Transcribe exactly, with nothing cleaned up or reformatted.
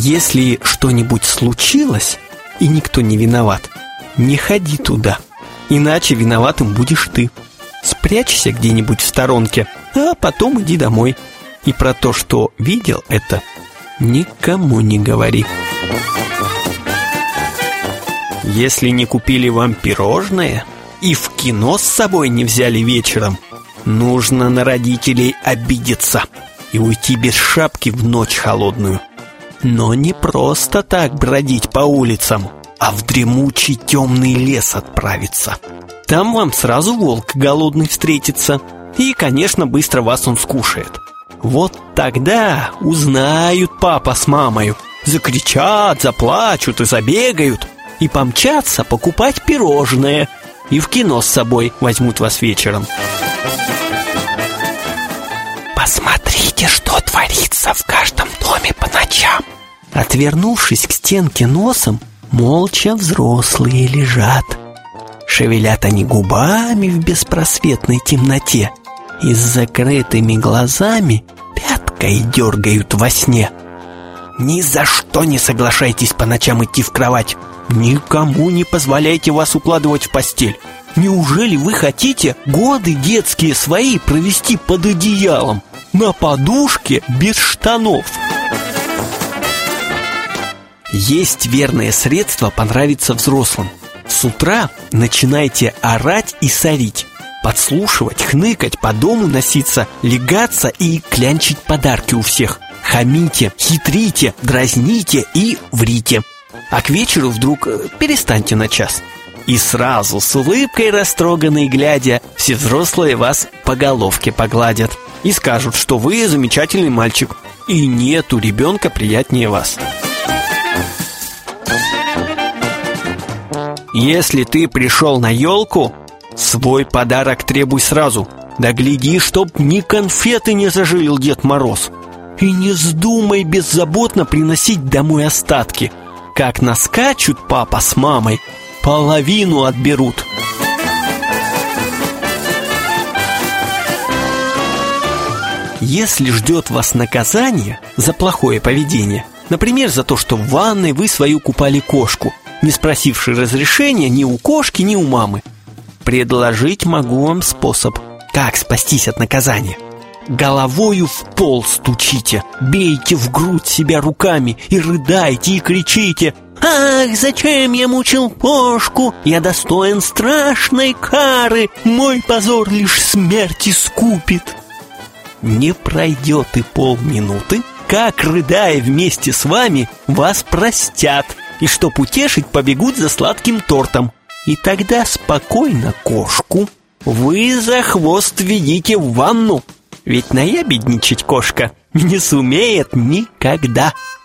Если что-нибудь случилось, и никто не виноват, не ходи туда, иначе виноватым будешь ты. Спрячься где-нибудь в сторонке, а потом иди домой. И про то, что видел это, никому не говори. Если не купили вам пирожное и в кино с собой не взяли вечером, нужно на родителей обидеться и уйти без шапки в ночь холодную. Но не просто так бродить по улицам, а в дремучий темный лес отправиться. Там вам сразу волк голодный встретится, и, конечно, быстро вас он скушает. Вот тогда узнают папа с мамою, закричат, заплачут и забегают, и помчатся покупать пирожное, и в кино с собой возьмут вас вечером. Посмотрите, что творится в каждом доме по ночам. Отвернувшись к стенке носом, молча взрослые лежат. Шевелят они губами в беспросветной темноте и с закрытыми глазами пяткой дергают во сне. Ни за что не соглашайтесь по ночам идти в кровать. Никому не позволяйте вас укладывать в постель. Неужели вы хотите годы детские свои провести под одеялом, на подушке без штанов? Есть верное средство понравиться взрослым. С утра начинайте орать и сорить, подслушивать, хныкать, по дому носиться, лягаться и клянчить подарки у всех. Хамите, хитрите, дразните и врите. А к вечеру вдруг перестаньте на час. И сразу с улыбкой растроганной глядя, все взрослые вас по головке погладят и скажут, что вы замечательный мальчик, и нету ребенка приятнее вас. Если ты пришел на елку, свой подарок требуй сразу. Да гляди, чтоб ни конфеты не зажилил Дед Мороз. И не вздумай беззаботно приносить домой остатки. Как наскачут папа с мамой, половину отберут. Если ждет вас наказание за плохое поведение, например, за то, что в ванной вы свою купали кошку, не спросивши разрешения ни у кошки, ни у мамы, предложить могу вам способ, как спастись от наказания. Головою в пол стучите, бейте в грудь себя руками и рыдайте, и кричите: «Ах, зачем я мучил кошку? Я достоин страшной кары, мой позор лишь смерть искупит». Не пройдет и полминуты, как, рыдая вместе с вами, вас простят, и чтоб утешить, побегут за сладким тортом. И тогда спокойно кошку вы за хвост ведите в ванну, ведь наябедничать кошка не сумеет никогда.